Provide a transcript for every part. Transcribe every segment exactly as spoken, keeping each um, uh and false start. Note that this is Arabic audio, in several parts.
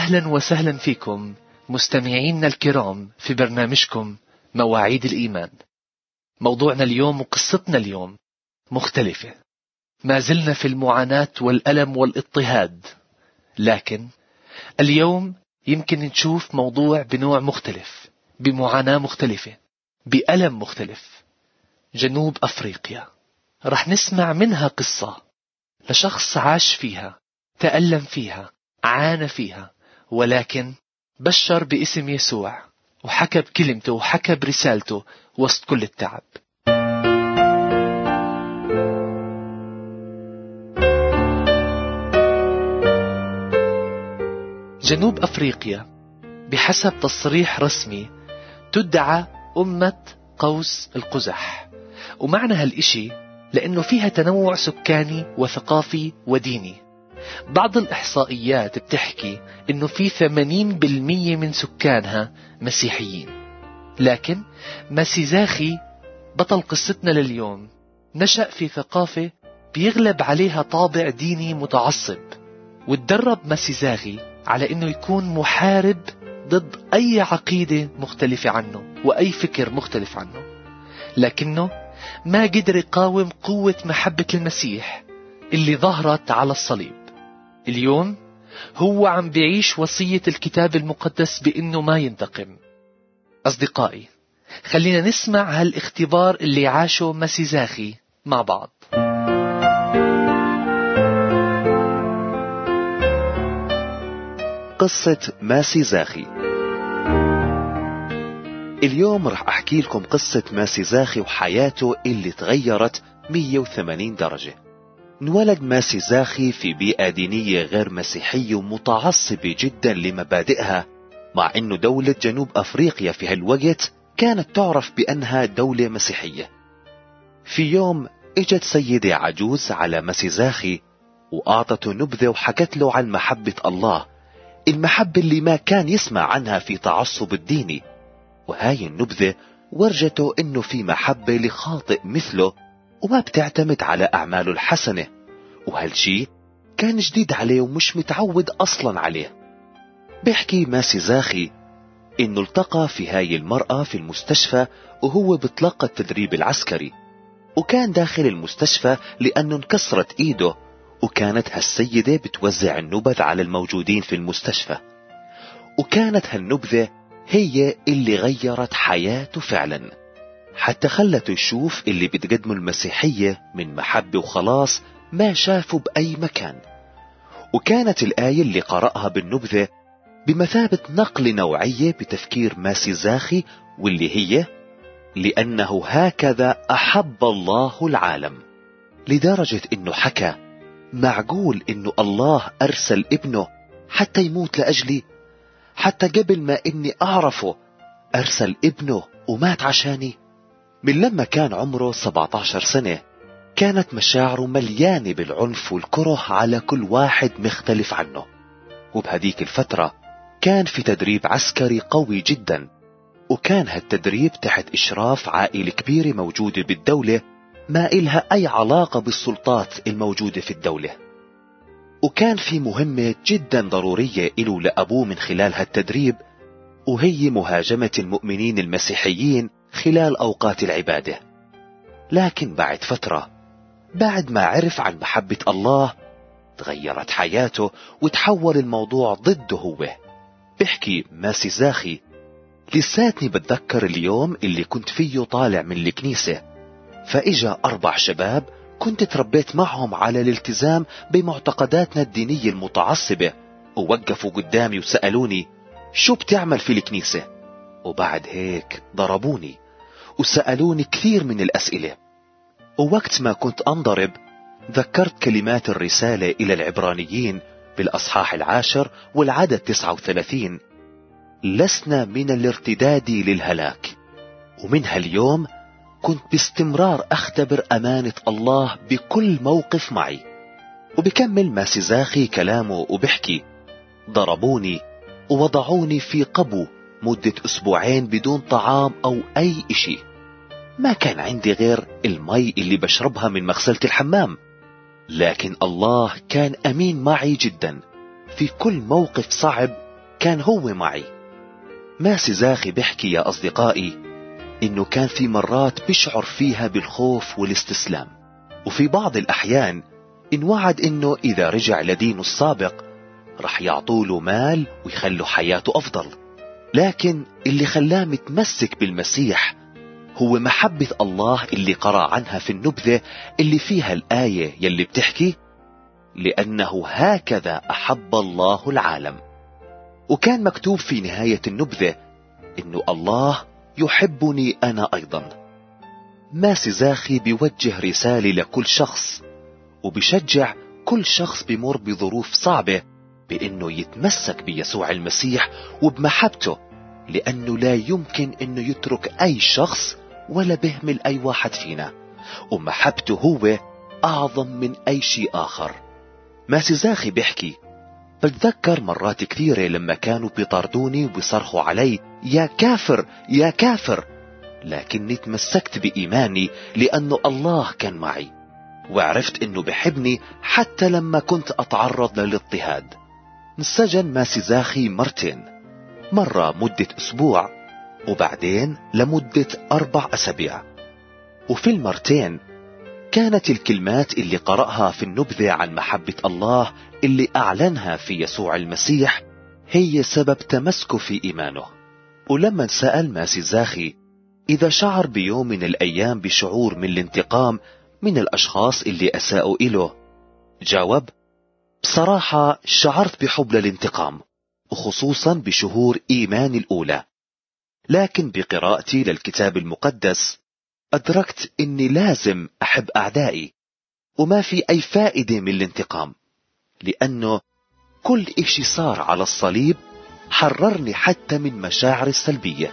أهلا وسهلا فيكم مستمعينا الكرام في برنامجكم مواعيد الإيمان. موضوعنا اليوم وقصتنا اليوم مختلفة. ما زلنا في المعاناة والألم والاضطهاد، لكن اليوم يمكن نشوف موضوع بنوع مختلف، بمعاناة مختلفة، بألم مختلف. جنوب أفريقيا رح نسمع منها قصة لشخص عاش فيها، تألم فيها، عانى فيها، ولكن بشر باسم يسوع وحكى بكلمته وحكى برسالته وسط كل التعب. جنوب أفريقيا بحسب تصريح رسمي تدعى أمة قوس القزح، ومعنى هالإشي لأنه فيها تنوع سكاني وثقافي وديني. بعض الإحصائيات بتحكي إنه في ثمانين بالمية من سكانها مسيحيين، لكن ماسيزاخي بطل قصتنا لليوم نشأ في ثقافة بيغلب عليها طابع ديني متعصب، وتدرب ماسيزاخي على إنه يكون محارب ضد أي عقيدة مختلفة عنه وأي فكر مختلف عنه، لكنه ما قدر يقاوم قوة محبة المسيح اللي ظهرت على الصليب. اليوم هو عم بيعيش وصية الكتاب المقدس بأنه ما ينتقم. أصدقائي، خلينا نسمع هالاختبار اللي عاشه ماسيزاخي مع بعض. قصة ماسيزاخي. اليوم رح أحكي لكم قصة ماسيزاخي وحياته اللي تغيرت مية وثمانين درجة. انولد ماسيزاخي في بيئة دينية غير مسيحية ومتعصبة جدا لمبادئها، مع انه دولة جنوب افريقيا في هالوقت كانت تعرف بانها دولة مسيحية. في يوم اجت سيدة عجوز على ماسيزاخي واعطته نبذة وحكت له عن محبة الله، المحبة اللي ما كان يسمع عنها في تعصب الديني. وهاي النبذة ورجته انه في محبة لخاطئ مثله وما بتعتمد على أعماله الحسنة، وهالشي كان جديد عليه ومش متعود أصلا عليه. بيحكي ماسيزاخي إنه التقى في هاي المرأة في المستشفى وهو بتلقى التدريب العسكري، وكان داخل المستشفى لأنه انكسرت إيده، وكانت هالسيدة بتوزع النبذ على الموجودين في المستشفى، وكانت هالنبذة هي اللي غيرت حياته فعلا، حتى خلته يشوف اللي بتقدمه المسيحية من محبة وخلاص ما شافه بأي مكان. وكانت الآية اللي قرأها بالنبذة بمثابة نقل نوعية بتفكير ماسيزاخي، واللي هي لأنه هكذا أحب الله العالم، لدرجة إنه حكى معقول إنه الله أرسل ابنه حتى يموت لأجلي، حتى قبل ما إني أعرفه أرسل ابنه ومات عشاني. من لما كان عمره سبعة عشر سنة كانت مشاعره مليانة بالعنف والكره على كل واحد مختلف عنه، وبهديك الفترة كان في تدريب عسكري قوي جدا، وكان هالتدريب تحت إشراف عائلة كبيرة موجودة بالدولة ما إلها أي علاقة بالسلطات الموجودة في الدولة. وكان في مهمة جدا ضرورية إله لأبوه من خلال هالتدريب، وهي مهاجمة المؤمنين المسيحيين خلال أوقات العبادة. لكن بعد فترة، بعد ما عرف عن محبة الله، تغيرت حياته وتحول الموضوع ضده هو. بحكي ماسيزاخي لساتني بتذكر اليوم اللي كنت فيه طالع من الكنيسة، فإجا أربع شباب كنت تربيت معهم على الالتزام بمعتقداتنا الدينية المتعصبة، ووقفوا قدامي وسألوني شو بتعمل في الكنيسة، وبعد هيك ضربوني وسألوني كثير من الأسئلة. ووقت ما كنت أنضرب ذكرت كلمات الرسالة إلى العبرانيين بالأصحاح العاشر والعدد تسعة وثلاثين: لسنا من الارتداد للهلاك. ومن هاليوم كنت باستمرار أختبر أمانة الله بكل موقف معي. وبكمل ماسيزاخي كلامه وبحكي: ضربوني ووضعوني في قبو مدة أسبوعين بدون طعام أو أي إشي، ما كان عندي غير المي اللي بشربها من مغسلة الحمام. لكن الله كان أمين معي جدا في كل موقف صعب كان هو معي. ماسي زاخي بيحكي يا أصدقائي إنه كان في مرات بيشعر فيها بالخوف والاستسلام، وفي بعض الأحيان انوعد إنه إذا رجع لدينه السابق رح يعطوله مال ويخلوا حياته أفضل. لكن اللي خلاه متمسك بالمسيح هو محبة الله اللي قرأ عنها في النبذة اللي فيها الآية يلي بتحكي لأنه هكذا أحب الله العالم. وكان مكتوب في نهاية النبذة إنه الله يحبني أنا أيضا. ماسي زاخي بيوجه رسالة لكل شخص، وبيشجع كل شخص بيمر بظروف صعبة بأنه يتمسك بيسوع المسيح وبمحبته، لأنه لا يمكن أنه يترك أي شخص ولا بيهمل أي واحد فينا، ومحبته هو أعظم من أي شيء آخر. ماسي زاخي بيحكي بتذكر مرات كثيرة لما كانوا بيطاردوني وبيصرخوا علي يا كافر يا كافر، لكني تمسكت بإيماني لأنه الله كان معي، وعرفت أنه بحبني حتى لما كنت أتعرض للاضطهاد. انسجن ماسي زاخي مرتين، مرة مدة أسبوع وبعدين لمدة أربع أسابيع، وفي المرتين كانت الكلمات اللي قرأها في النبذة عن محبة الله اللي أعلنها في يسوع المسيح هي سبب تمسكه في إيمانه. ولما سأل ماسي زاخي إذا شعر بيوم من الأيام بشعور من الانتقام من الأشخاص اللي أساءوا إله، جاوب بصراحة شعرت بحب للانتقام، وخصوصا بشهور إيماني الأولى، لكن بقراءتي للكتاب المقدس أدركت إني لازم أحب أعدائي، وما في أي فائدة من الانتقام، لأنه كل إشي صار على الصليب حررني حتى من مشاعر السلبية.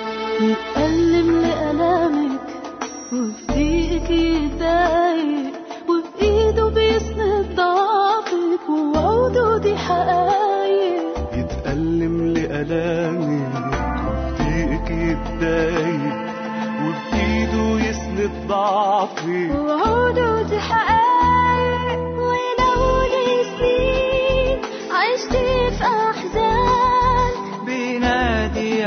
يتألم لألامك وفديك يتضايق، وبإيده بيسند ضعفك ووعوده دي حقايق. يتألم لألامك وفديك يتضايق، وبإيده يسند ضعفك ووعوده دي حقايق. ولو لسنين عشت في أحزان بينادي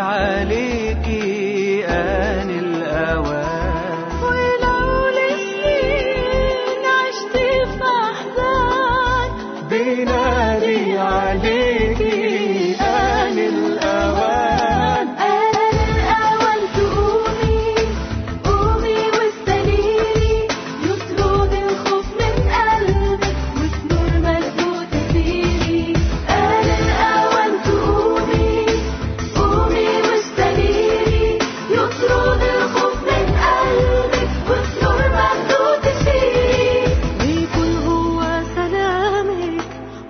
عليكي آن الأوان. ولو لسنين عشت في أحزان بينادي عليكي آن الأوان. آن الأوان تقومي قومي واستنيري، يطرد الخوف من قلبك وسنور مسدود فيني. آن الأوان تقومي قومي واستنيري، يطرد الخوف من قلبك وسنور مسدود فيني. بيكون هو سلامك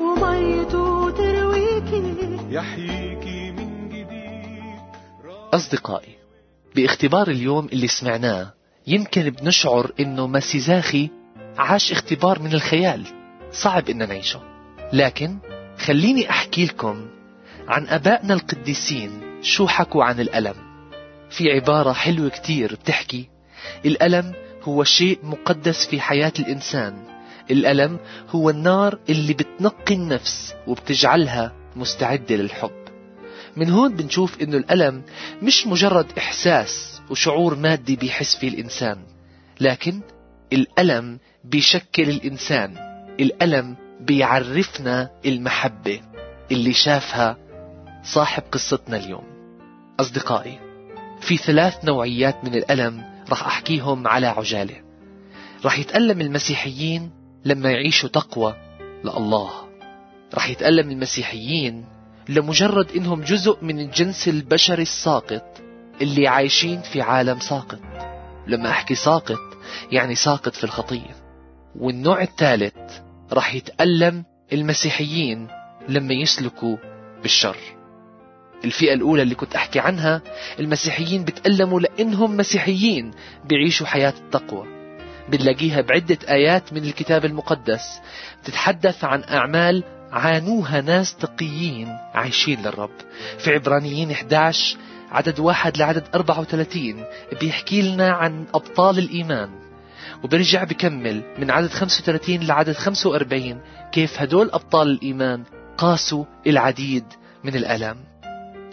وميته ترويكي، يحييكي من جديد. أصدقائي، باختبار اليوم اللي سمعناه يمكن بنشعر إنه ماسي زاخي عاش اختبار من الخيال صعب إننا نعيشه، لكن خليني أحكي لكم عن أبائنا القديسين شو حكوا عن الألم. في عبارة حلوة كتير بتحكي الألم هو شيء مقدس في حياة الإنسان. الألم هو النار اللي بتنقي النفس وبتجعلها مستعدة للحب. من هون بنشوف إنه الألم مش مجرد إحساس وشعور مادي بيحس فيه الإنسان، لكن الألم بيشكل الإنسان. الألم بيعرفنا المحبة اللي شافها صاحب قصتنا اليوم. أصدقائي، في ثلاث نوعيات من الألم رح أحكيهم على عجالة. رح يتألم المسيحيين لما يعيشوا تقوى لله. رح يتألم المسيحيين لمجرد إنهم جزء من الجنس البشري الساقط اللي عايشين في عالم ساقط. لما أحكي ساقط يعني ساقط في الخطية. والنوع الثالث رح يتألم المسيحيين لما يسلكوا بالشر. الفئة الأولى اللي كنت أحكي عنها المسيحيين بتألموا لأنهم مسيحيين بيعيشوا حياة التقوى. بنلاقيها بعدة آيات من الكتاب المقدس بتتحدث عن أعمال عانوها ناس تقيين عايشين للرب. في عبرانيين إحدى عشر عدد واحد لعدد أربعة وثلاثين بيحكي لنا عن أبطال الإيمان، وبرجع بكمل من عدد خمسة وثلاثين لعدد خمسة وأربعين كيف هدول أبطال الإيمان قاسوا العديد من الآلام.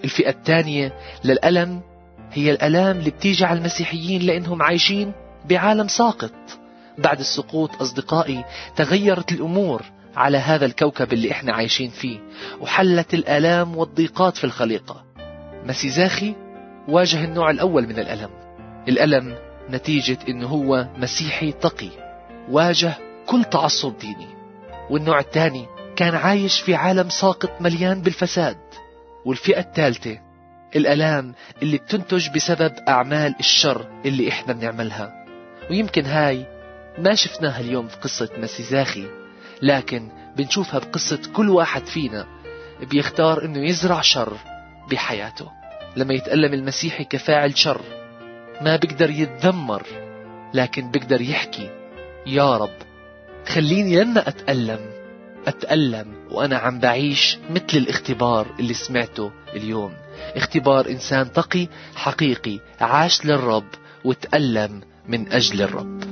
الفئة الثانية للألم هي الألام اللي بتيجي على المسيحيين لأنهم عايشين بعالم ساقط. بعد السقوط أصدقائي تغيرت الأمور على هذا الكوكب اللي إحنا عايشين فيه، وحلت الآلام والضيقات في الخليقة. مسيح زاخي واجه النوع الأول من الألم، الألم نتيجة إنه هو مسيحي تقي واجه كل تعصب ديني. والنوع الثاني كان عايش في عالم ساقط مليان بالفساد. والفئة الثالثة الألام اللي بتنتج بسبب أعمال الشر اللي إحنا بنعملها. ويمكن هاي ما شفناها اليوم في قصة مسيح زاخي، لكن بنشوفها بقصة كل واحد فينا بيختار إنه يزرع شر بحياته. لما يتألم المسيحي كفاعل شر ما بيقدر يتذمر، لكن بيقدر يحكي يا رب خليني لما أتألم أتألم وأنا عم بعيش مثل الاختبار اللي سمعته اليوم، اختبار إنسان تقي حقيقي عاش للرب وتألم من أجل الرب.